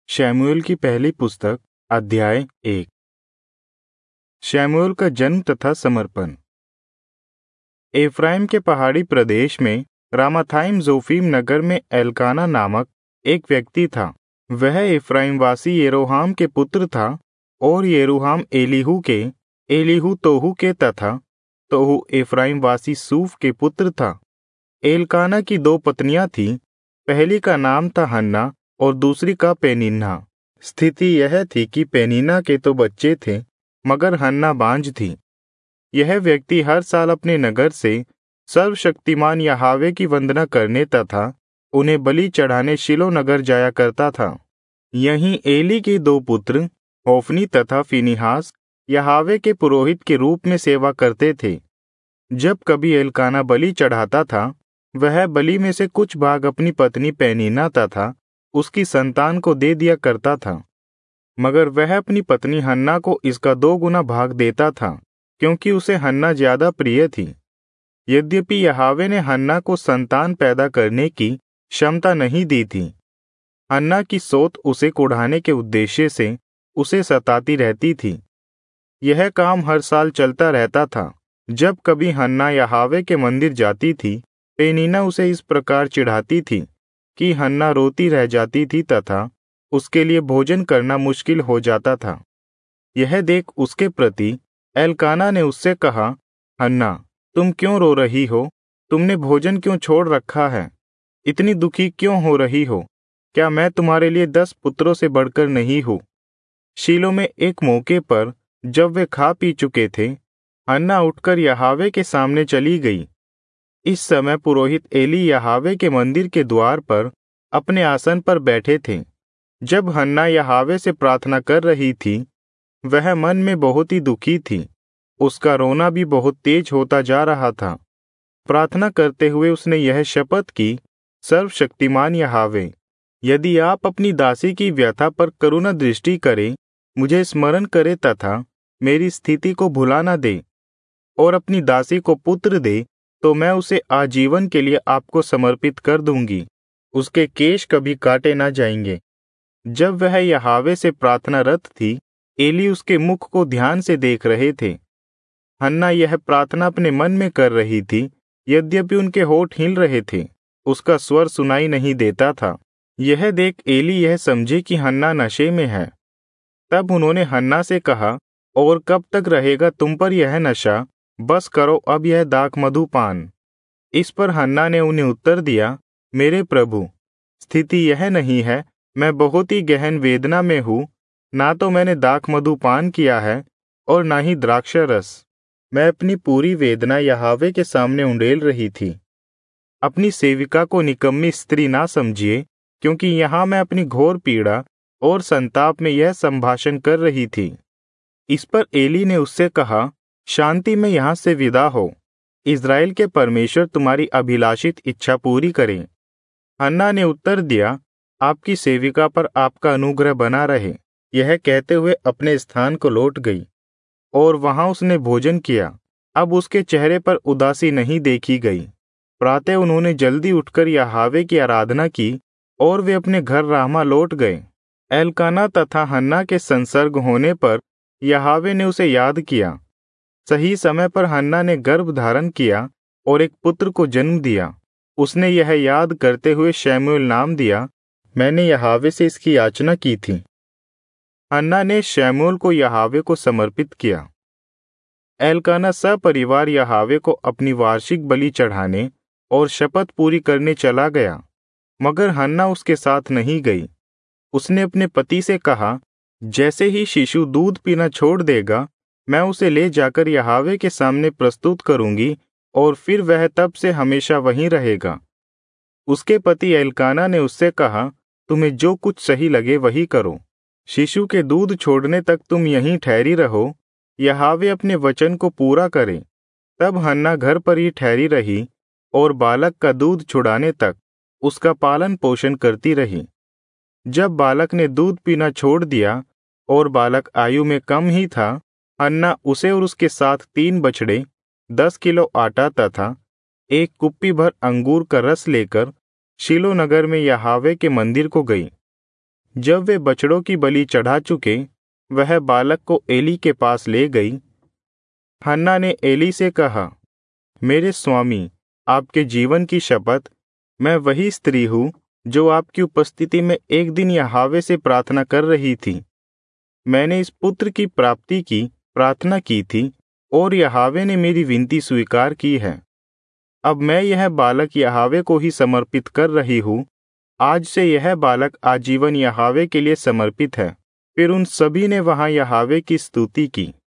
शमूएल की पहली पुस्तक अध्याय 1। शमूएल का जन्म तथा समर्पण। एफ्राइम के पहाड़ी प्रदेश में रामाथाइम जोफीम नगर में एल्काना नामक एक व्यक्ति था। वह एफ्राइमवासी येरोहाम के पुत्र था और येरोहाम एलीहू के, एलीहू तोहू के तथा तोहू एफ्राइमवासी सूफ के पुत्र था। एल्काना की दो पत्नियां थीं। पहली का नाम था हन्ना और दूसरी का पेनिन्ना। स्थिति यह थी कि पेनिन्ना के तो बच्चे थे, मगर हन्ना बांझ थी। यह व्यक्ति हर साल अपने नगर से सर्वशक्तिमान यहोवा की वंदना करने तथा उन्हें बलि चढ़ाने शिलो नगर जाया करता था। यहीं एली के दो पुत्र होफनी तथा फिनिहास यहोवा के पुरोहित के रूप में सेवा करते थे। जब कभी एल्काना बलि चढ़ाता था, वह बलि में से कुछ भाग अपनी पत्नी पेनिन्ना तथा उसकी संतान को दे दिया करता था, मगर वह अपनी पत्नी हन्ना को इसका 2 गुना भाग देता था, क्योंकि उसे हन्ना ज्यादा प्रिय थी। यद्यपि यहोवा ने हन्ना को संतान पैदा करने की क्षमता नहीं दी थी। हन्ना की सोत उसे कुढ़ाने के उद्देश्य से उसे सताती रहती थी। यह काम हर साल चलता रहता था। जब कभी हन्ना यहोवा के मंदिर जाती थी, पेनिन्ना उसे इस प्रकार चिढ़ाती थी कि हन्ना रोती रह जाती थी तथा उसके लिए भोजन करना मुश्किल हो जाता था। यह देख उसके प्रति एल्काना ने उससे कहा, हन्ना, तुम क्यों रो रही हो? तुमने भोजन क्यों छोड़ रखा है? इतनी दुखी क्यों हो रही हो? क्या मैं तुम्हारे लिए 10 पुत्रों से बढ़कर नहीं हूँ? शीलो में एक मौके पर जब वे खा पी चुके थे, हन्ना उठकर यहोवा के सामने चली गई। इस समय पुरोहित एली यहोवा के मंदिर के द्वार पर अपने आसन पर बैठे थे। जब हन्ना यहोवा से प्रार्थना कर रही थी, वह मन में बहुत ही दुखी थी। उसका रोना भी बहुत तेज होता जा रहा था। प्रार्थना करते हुए उसने यह शपथ की, सर्वशक्तिमान यहोवा, यदि आप अपनी दासी की व्यथा पर करुणा दृष्टि करें, मुझे स्मरण करे तथा मेरी स्थिति को भुला न दे और अपनी दासी को पुत्र दे, तो मैं उसे आजीवन के लिए आपको समर्पित कर दूंगी। उसके केश कभी काटे ना जाएंगे। जब वह यहोवा से प्रार्थनारत थी, एली उसके मुख को ध्यान से देख रहे थे। हन्ना यह प्रार्थना अपने मन में कर रही थी, यद्यपि उनके होंठ हिल रहे थे, उसका स्वर सुनाई नहीं देता था। यह देख एली यह समझे कि हन्ना नशे में है। तब उन्होंने हन्ना से कहा, और कब तक रहेगा तुम पर यह नशा? बस करो अब यह दाखमधु पान। इस पर हन्ना ने उन्हें उत्तर दिया, मेरे प्रभु, स्थिति यह नहीं है, मैं बहुत ही गहन वेदना में हूँ। ना तो मैंने दाखमधु पान किया है और ना ही द्राक्षारस। मैं अपनी पूरी वेदना यहोवा के सामने उंडेल रही थी। अपनी सेविका को निकम्मी स्त्री ना समझिए, क्योंकि यहाँ मैं अपनी घोर पीड़ा और संताप में यह संभाषण कर रही थी। इस पर एली ने उससे कहा, शांति में यहाँ से विदा हो। इज़राइल के परमेश्वर तुम्हारी अभिलाषित इच्छा पूरी करें। हन्ना ने उत्तर दिया, आपकी सेविका पर आपका अनुग्रह बना रहे। यह कहते हुए अपने स्थान को लौट गई और वहां उसने भोजन किया। अब उसके चेहरे पर उदासी नहीं देखी गई। प्रातः उन्होंने जल्दी उठकर यहोवा की आराधना की और वे अपने घर रामा लौट गए। एल्काना तथा हन्ना के संसर्ग होने पर यहोवा ने उसे याद किया। सही समय पर हन्ना ने गर्भ धारण किया और एक पुत्र को जन्म दिया। उसने यह याद करते हुए शमूएल नाम दिया, मैंने यहोवा से इसकी याचना की थी। हन्ना ने शमूएल को यहोवा को समर्पित किया। एल्काना सपरिवार यहोवा को अपनी वार्षिक बलि चढ़ाने और शपथ पूरी करने चला गया, मगर हन्ना उसके साथ नहीं गई। उसने अपने पति से कहा, जैसे ही शिशु दूध पीना छोड़ देगा, मैं उसे ले जाकर यहोवा के सामने प्रस्तुत करूंगी और फिर वह तब से हमेशा वहीं रहेगा। उसके पति एल्काना ने उससे कहा, तुम्हें जो कुछ सही लगे वही करो। शिशु के दूध छोड़ने तक तुम यहीं ठहरी रहो, यहोवा अपने वचन को पूरा करे। तब हन्ना घर पर ही ठहरी रही और बालक का दूध छुड़ाने तक उसका पालन पोषण करती रही। जब बालक ने दूध पीना छोड़ दिया और बालक आयु में कम ही था, हन्ना उसे और उसके साथ 3 बछड़े, 10 किलो आटा तथा 1 कुप्पी भर अंगूर का रस लेकर शीलो नगर में यहोवा के मंदिर को गई। जब वे बछड़ों की बलि चढ़ा चुके, वह बालक को एली के पास ले गई। हन्ना ने एली से कहा, मेरे स्वामी, आपके जीवन की शपथ, मैं वही स्त्री हूँ जो आपकी उपस्थिति में एक दिन यहोवा से प्रार्थना कर रही थी। मैंने इस पुत्र की प्राप्ति की प्रार्थना की थी और यहोवा ने मेरी विनती स्वीकार की है। अब मैं यह बालक यहोवा को ही समर्पित कर रही हूँ। आज से यह बालक आजीवन यहोवा के लिए समर्पित है। फिर उन सभी ने वहां यहोवा की स्तुति की।